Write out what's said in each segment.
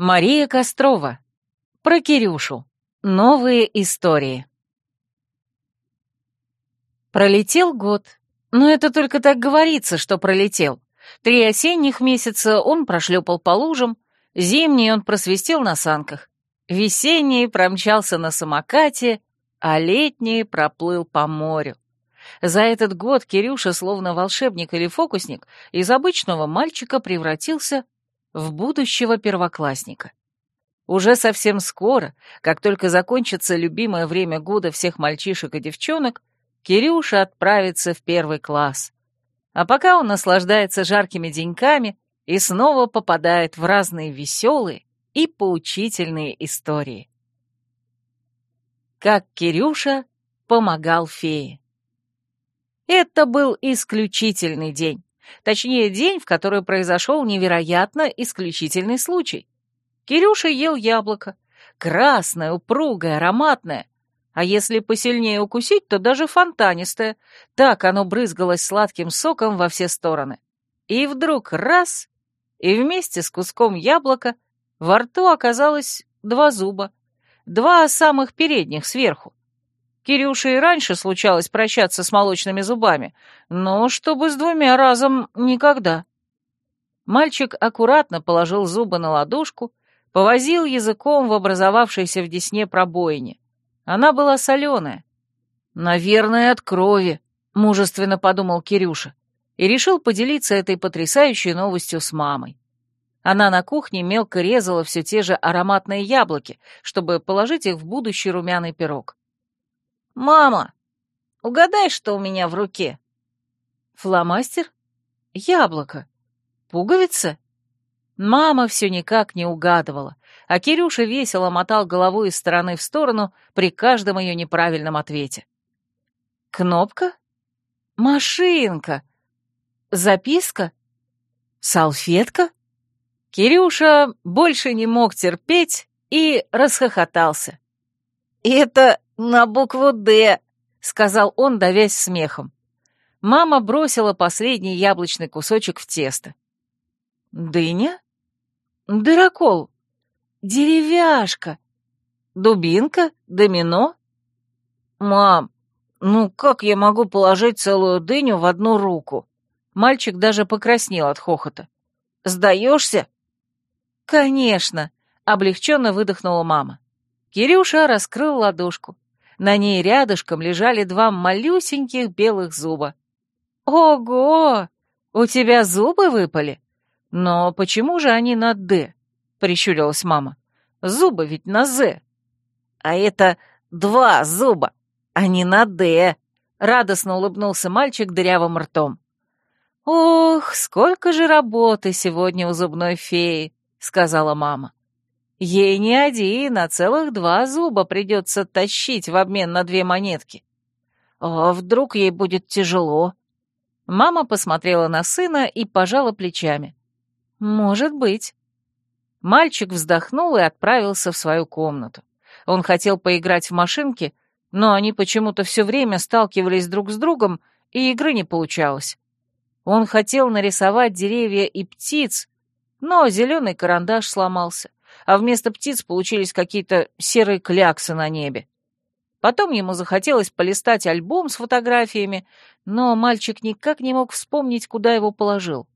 Мария Кострова. Про Кирюшу. Новые истории. Пролетел год. Но это только так говорится, что пролетел. 3 осенних месяца он прошлепал по лужам, зимний он просвистел на санках, весенний промчался на самокате, а летний проплыл по морю. За этот год Кирюша, словно волшебник или фокусник, из обычного мальчика превратился в будущего первоклассника. Уже совсем скоро, как только закончится любимое время года всех мальчишек и девчонок, Кирюша отправится в 1 класс. А пока он наслаждается жаркими деньками и снова попадает в разные веселые и поучительные истории. Как Кирюша помогал фее. Это был исключительный день. Точнее, день, в который произошел невероятно исключительный случай. Кирюша ел яблоко. Красное, упругое, ароматное. А если посильнее укусить, то даже фонтанистое. Так оно брызгалось сладким соком во все стороны. И вдруг раз, и вместе с куском яблока во рту оказалось 2 зуба. 2 самых передних сверху. Кирюше и раньше случалось прощаться с молочными зубами, но чтобы с 2 разом никогда. Мальчик аккуратно положил зубы на ладошку, повозил языком в образовавшейся в десне пробоине. Она была соленая. «Наверное, от крови», — мужественно подумал Кирюша, и решил поделиться этой потрясающей новостью с мамой. Она на кухне мелко резала все те же ароматные яблоки, чтобы положить их в будущий румяный пирог. «Мама, угадай, что у меня в руке?» «Фломастер? Яблоко? Пуговица?» Мама все никак не угадывала, а Кирюша весело мотал головой из стороны в сторону при каждом ее неправильном ответе. «Кнопка? Машинка? Записка? Салфетка?» Кирюша больше не мог терпеть и расхохотался. «Это на букву «Д», — сказал он, давясь смехом. Мама бросила последний яблочный кусочек в тесто. «Дыня? Дырокол? Деревяшка? Дубинка? Домино?» «Мам, ну как я могу положить целую дыню в одну руку?» Мальчик даже покраснел от хохота. «Сдаешься?» «Конечно», — облегченно выдохнула мама. Кирюша раскрыл ладошку. На ней рядышком лежали 2 малюсеньких белых зуба. «Ого! У тебя зубы выпали? Но почему же они на «Д»?» — прищурилась мама. «Зубы ведь на «З». «А это 2 зуба, а не на «Д», — радостно улыбнулся мальчик дырявым ртом. «Ох, сколько же работы сегодня у зубной феи», — сказала мама. «Ей не 1, а целых 2 зуба придется тащить в обмен на 2 монетки. А вдруг ей будет тяжело?» Мама посмотрела на сына и пожала плечами. «Может быть». Мальчик вздохнул и отправился в свою комнату. Он хотел поиграть в машинки, но они почему-то все время сталкивались друг с другом, и игры не получалось. Он хотел нарисовать деревья и птиц, но зеленый карандаш сломался, а вместо птиц получились какие-то серые кляксы на небе. Потом ему захотелось полистать альбом с фотографиями, но мальчик никак не мог вспомнить, куда его положил.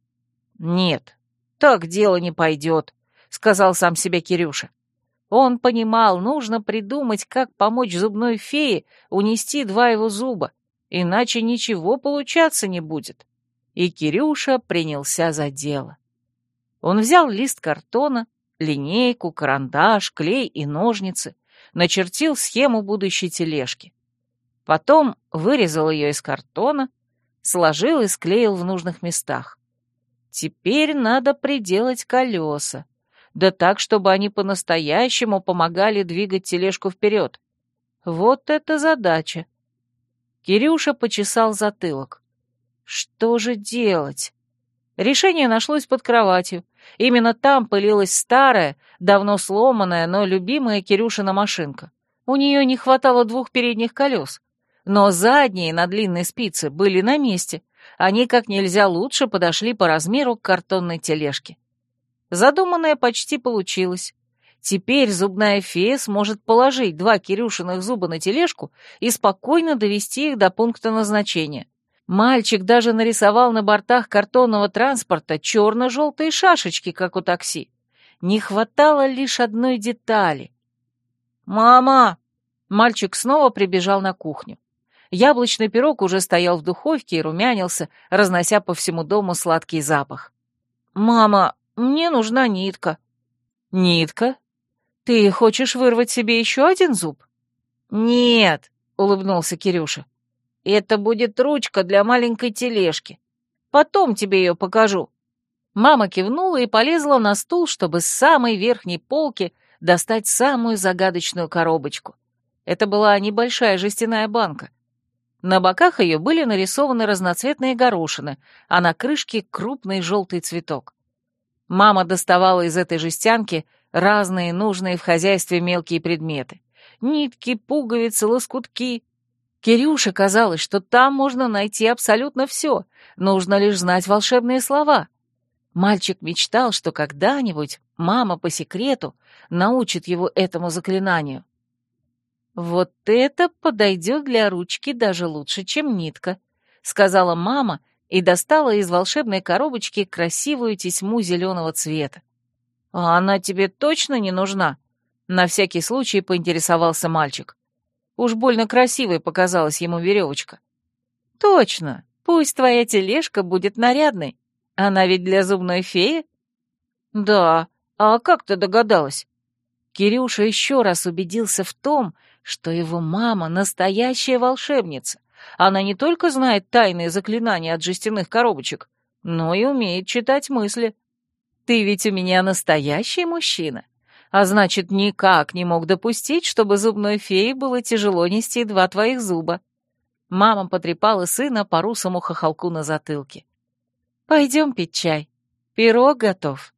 «Нет, так дело не пойдет», — сказал сам себе Кирюша. Он понимал, нужно придумать, как помочь зубной фее унести 2 его зуба, иначе ничего получаться не будет. И Кирюша принялся за дело. Он взял лист картона, линейку, карандаш, клей и ножницы, начертил схему будущей тележки. Потом вырезал ее из картона, сложил и склеил в нужных местах. Теперь надо приделать колеса, да так, чтобы они по-настоящему помогали двигать тележку вперед. Вот это задача. Кирюша почесал затылок. Что же делать? Решение нашлось под кроватью. Именно там пылилась старая, давно сломанная, но любимая Кирюшина машинка. У нее не хватало 2 передних колес. Но задние на длинной спице были на месте. Они как нельзя лучше подошли по размеру к картонной тележке. Задуманное почти получилось. Теперь зубная фея сможет положить 2 Кирюшиных зуба на тележку и спокойно довести их до пункта назначения. Мальчик даже нарисовал на бортах картонного транспорта черно-желтые шашечки, как у такси. Не хватало лишь одной детали. «Мама!» Мальчик снова прибежал на кухню. Яблочный пирог уже стоял в духовке и румянился, разнося по всему дому сладкий запах. «Мама, мне нужна нитка». «Нитка? Ты хочешь вырвать себе еще один зуб?» «Нет», — улыбнулся Кирюша. «Это будет ручка для маленькой тележки. Потом тебе ее покажу». Мама кивнула и полезла на стул, чтобы с самой верхней полки достать самую загадочную коробочку. Это была небольшая жестяная банка. На боках ее были нарисованы разноцветные горошины, а на крышке крупный желтый цветок. Мама доставала из этой жестянки разные нужные в хозяйстве мелкие предметы. Нитки, пуговицы, лоскутки. Кирюше казалось, что там можно найти абсолютно все, нужно лишь знать волшебные слова. Мальчик мечтал, что когда-нибудь мама по секрету научит его этому заклинанию. «Вот это подойдет для ручки даже лучше, чем нитка», — сказала мама и достала из волшебной коробочки красивую тесьму зеленого цвета. «А она тебе точно не нужна?» — на всякий случай поинтересовался мальчик. Уж больно красивой показалась ему веревочка. «Точно, пусть твоя тележка будет нарядной. Она ведь для зубной феи?» «Да, а как ты догадалась?» Кирюша еще раз убедился в том, что его мама настоящая волшебница. Она не только знает тайные заклинания от жестяных коробочек, но и умеет читать мысли. «Ты ведь у меня настоящий мужчина, а значит, никак не мог допустить, чтобы зубной фее было тяжело нести 2 твоих зуба». Мама потрепала сына по русому хохолку на затылке. «Пойдем пить чай. Пирог готов».